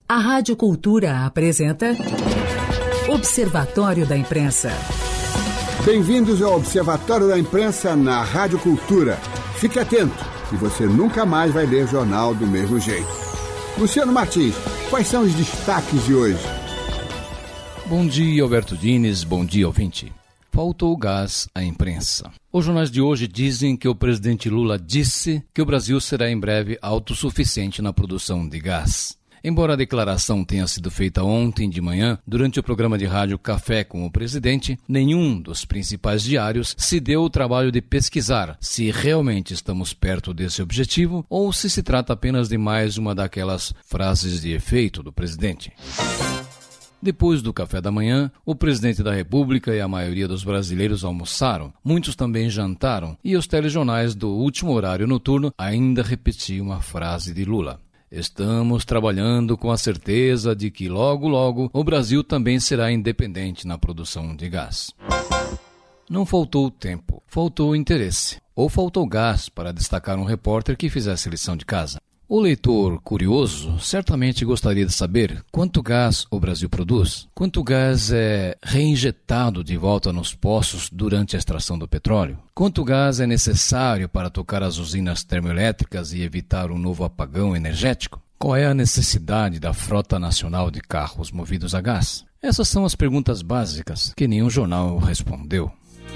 A Rádio Cultura apresenta Observatório da Imprensa. Bem-vindos ao Observatório da Imprensa na Rádio Cultura. Fique atento, que você nunca mais vai ler jornal do mesmo jeito. Luciano Martins, quais são os destaques de hoje? Bom dia, Alberto Diniz. Bom dia, ouvinte. Faltou gás à imprensa. Os jornais de hoje dizem que o presidente Lula disse que o Brasil será em breve autossuficiente na produção de gás. Embora a declaração tenha sido feita ontem de manhã, durante o programa de rádio Café com o Presidente, nenhum dos principais diários se deu o trabalho de pesquisar se realmente estamos perto desse objetivo ou se trata apenas de mais uma daquelas frases de efeito do presidente. Depois do café da manhã, o presidente da República e a maioria dos brasileiros almoçaram, muitos também jantaram, e os telejornais do último horário noturno ainda repetiam a frase de Lula. Estamos trabalhando com a certeza de que logo, logo, o Brasil também será independente na produção de gás. Não faltou tempo, faltou interesse, ou faltou gás para destacar um repórter que fizesse lição de casa. O leitor curioso certamente gostaria de saber quanto gás o Brasil produz, quanto gás é reinjetado de volta nos poços durante a extração do petróleo, quanto gás é necessário para tocar as usinas termoelétricas e evitar um novo apagão energético, qual é a necessidade da frota nacional de carros movidos a gás. Essas são as perguntas básicas que nenhum jornal respondeu.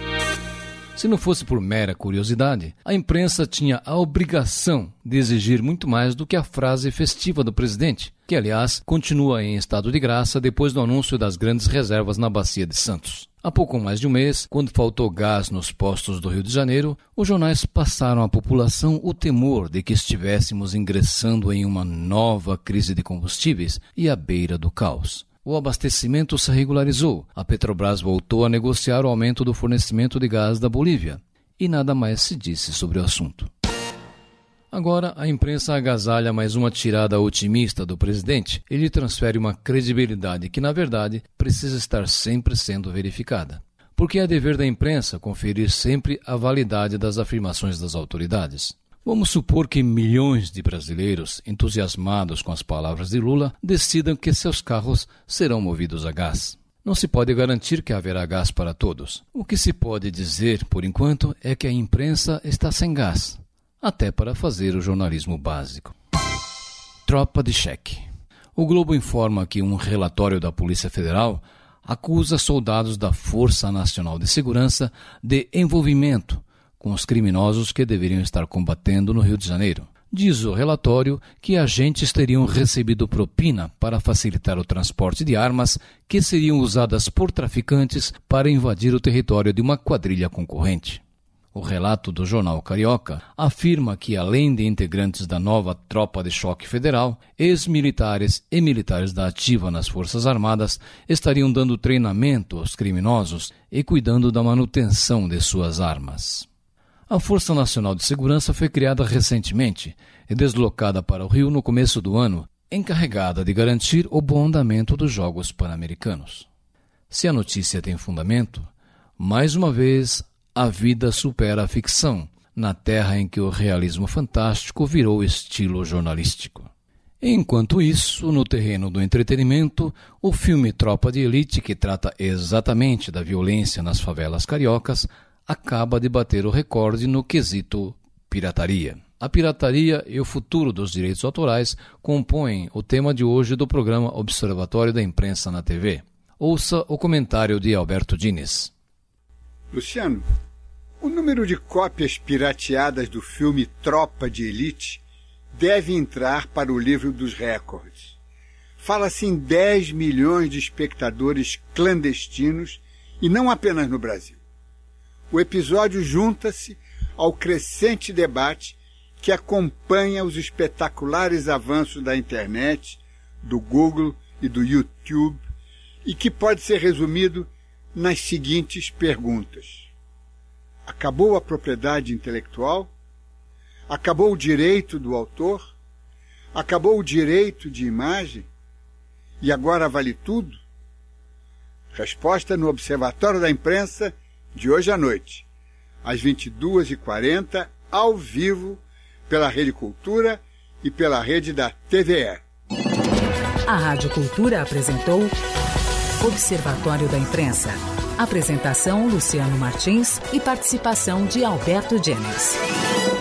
Se não fosse por mera curiosidade, a imprensa tinha a obrigação de exigir muito mais do que a frase festiva do presidente, que, aliás, continua em estado de graça depois do anúncio das grandes reservas na Bacia de Santos. Há pouco mais de um mês, quando faltou gás nos postos do Rio de Janeiro, os jornais passaram à população o temor de que estivéssemos ingressando em uma nova crise de combustíveis e à beira do caos. O abastecimento se regularizou. A Petrobras voltou a negociar o aumento do fornecimento de gás da Bolívia. E nada mais se disse sobre o assunto. Agora, a imprensa agasalha mais uma tirada otimista do presidente e lhe transfere uma credibilidade que, na verdade, precisa estar sempre sendo verificada. Porque é dever da imprensa conferir sempre a validade das afirmações das autoridades. Vamos supor que milhões de brasileiros, entusiasmados com as palavras de Lula, decidam que seus carros serão movidos a gás. Não se pode garantir que haverá gás para todos. O que se pode dizer, por enquanto, é que a imprensa está sem gás, até para fazer o jornalismo básico. Tropa de cheque. O Globo informa que um relatório da Polícia Federal acusa soldados da Força Nacional de Segurança de envolvimento com os criminosos que deveriam estar combatendo no Rio de Janeiro. Diz o relatório que agentes teriam recebido propina para facilitar o transporte de armas que seriam usadas por traficantes para invadir o território de uma quadrilha concorrente. O relato do jornal Carioca afirma que, além de integrantes da nova Tropa de Choque Federal, ex-militares e militares da ativa nas Forças Armadas estariam dando treinamento aos criminosos e cuidando da manutenção de suas armas. A Força Nacional de Segurança foi criada recentemente e deslocada para o Rio no começo do ano, encarregada de garantir o bom andamento dos Jogos Pan-Americanos. Se a notícia tem fundamento, mais uma vez a vida supera a ficção, na terra em que o realismo fantástico virou estilo jornalístico. Enquanto isso, no terreno do entretenimento, o filme Tropa de Elite, que trata exatamente da violência nas favelas cariocas, acaba de bater o recorde no quesito pirataria. A pirataria e o futuro dos direitos autorais compõem o tema de hoje do programa Observatório da Imprensa na TV. Ouça o comentário de Alberto Diniz. Luciano, o número de cópias pirateadas do filme Tropa de Elite deve entrar para o livro dos recordes. Fala-se em 10 milhões de espectadores clandestinos e não apenas no Brasil. O episódio junta-se ao crescente debate que acompanha os espetaculares avanços da internet, do Google e do YouTube, e que pode ser resumido nas seguintes perguntas. Acabou a propriedade intelectual? Acabou o direito do autor? Acabou o direito de imagem? E agora vale tudo? Resposta no Observatório da Imprensa de hoje à noite, às 22h40, ao vivo, pela Rede Cultura e pela rede da TVE. A Rádio Cultura apresentou Observatório da Imprensa. Apresentação Luciano Martins e participação de Alberto Diniz.